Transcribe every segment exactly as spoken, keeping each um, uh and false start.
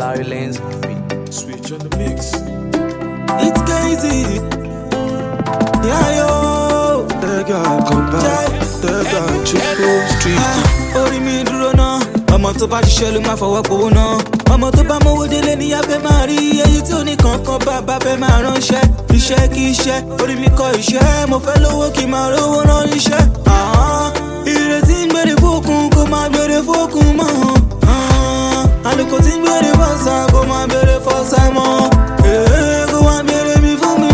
Larry Lanes. Switch on the mix. It's crazy. Yeah, yo. The guy come back. The guy triple street. Orí mi dúró náà. Ọmọ tó bá ṣiṣẹ́ ló máa fọwọ́ gbowó náà. Ọmọ tó bá mówó délé ní afẹ́ máa rí. Èyí tí ò ní kankan bàbá fẹ́ máa ránṣẹ́. Iṣẹ́ kí iṣẹ́, orí mi kọ iṣẹ́. Mo fẹ́ lówó kí n máa rówó rán iṣẹ́. Ìrètí ń gbèrè fókun kó máa gbèrè fókun mọ́. Àlùkò tí ń gbèrè fọ́sà kó máa gbèrè fọ́sà mọ́. Kó wá gbèrè mi fún mi.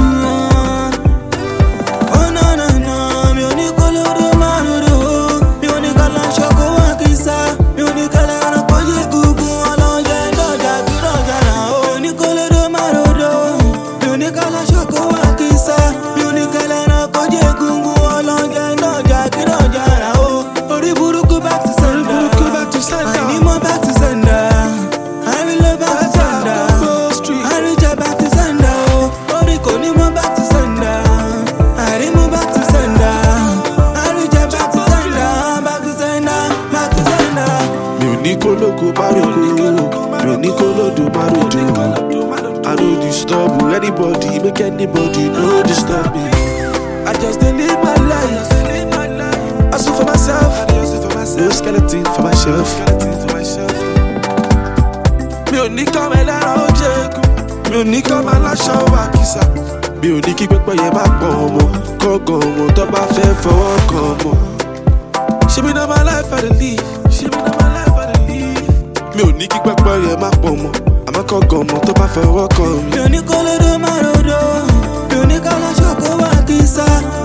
Oh no no no, mi ò ní kó lódò máa lódò. Mi ò ní ká láṣọ kó wá kí sá. Mi ò ní ká lẹ́ran kó yé gúgún ọlọ́jẹ́ dọ́jà bí dọ́jà náà. Mi ò ní kó lódò máa lódò. Mi ò ní ká láṣọ kó wá kí sá. Mi ò ní ká lẹ́ran kó yé gúgún ọlọ́jẹ́ dọ́jà bí dọ́jà náà. Orí burúkú back to sender. Burúkú back to sender. I need more back to sender. I will love back to sender. I reach out back to sender. Orí kò ní more back to sender. I need more back to sender. I reach out back to sender. Back to sender. Back to sender. Mi ò ní kó lóko bá roko. Mi ò ní kó lódò bá rojo. I don't disturb anybody, make anybody no disturb me. I just dey live my life. Hustle for myself. No skeleton for myself. Mi ò ní kọ́ mi lára ó jẹ́kù. Mi ò ní kọ́ máa láṣọ wà kìsà. Mi ò ní kí pẹ́pẹ́ yẹn má pọ̀ ọmọ. Kọ́gàn ọmọ tó bá fẹ́ fọwọ́ kan ọmọ. Ṣé mi náà my life I dey live? Ṣé mi náà my life I dey live? Mi ò ní kí pẹ́pẹ́ yẹn má pọ̀ ọmọ. Àmọ́ kọ́gàn ọmọ tó bá fọwọ́ kan mi. Mi ò ní kó lódò máa lódò. Mi ò ní ká láṣọ kó wá kí sá.